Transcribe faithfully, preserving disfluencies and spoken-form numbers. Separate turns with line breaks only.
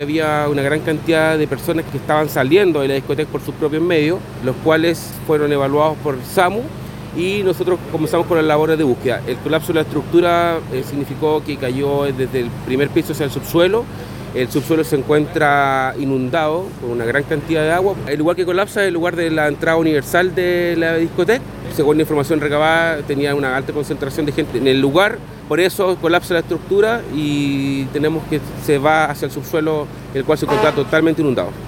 Había una gran cantidad de personas que estaban saliendo de la discoteca por sus propios medios, los cuales fueron evaluados por SAMU y nosotros comenzamos con las labores de búsqueda. El colapso de la estructura eh, significó que cayó desde el primer piso hacia el subsuelo. El subsuelo se encuentra inundado con una gran cantidad de agua. El lugar que colapsa es el lugar de la entrada universal de la discoteca. Según la información recabada, tenía una alta concentración de gente en el lugar, por eso colapsa la estructura y tenemos que se va hacia el subsuelo, el cual se encuentra totalmente inundado.